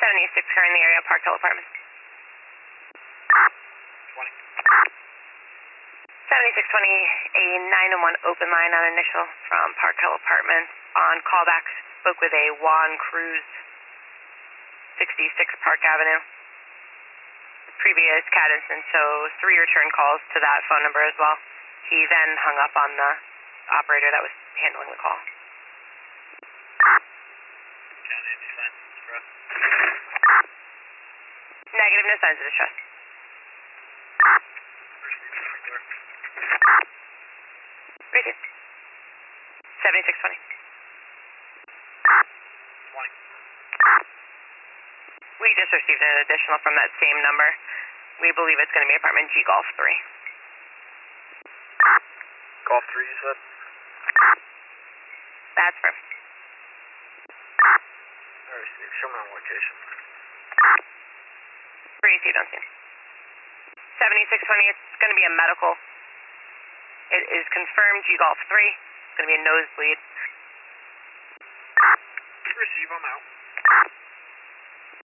76 car in the area, Park Hill Apartments. 20. 7620, a 911 open line on initial from Park Hill Apartments. On callback, spoke with a Juan Cruz, 66 Park Avenue. Previous CAD instance, so 3 return calls to that phone number as well. He then hung up on the operator that was handling the call. County, any signs of distress? Negative, no signs of distress. Received. 7620. 20. We just received an additional from that same number. We believe it's going to be apartment G Golf 3. Golf 3, you said? That's firm. I received. Show me on location. Received on scene. 7620, it's going to be a medical. It is confirmed G Golf 3. It's going to be a nosebleed. Receive, I'm out.